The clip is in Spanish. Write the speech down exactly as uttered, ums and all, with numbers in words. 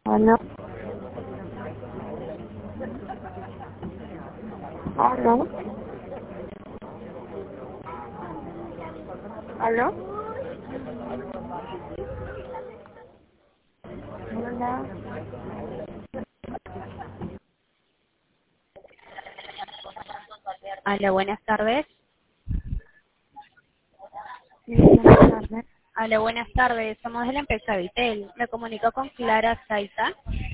Aló. Aló. Aló. Hola. Hola, buenas tardes. Sí, buenas tardes. Hola, buenas tardes. Somos de la empresa Vitel. Me comunico con Clara Zaita.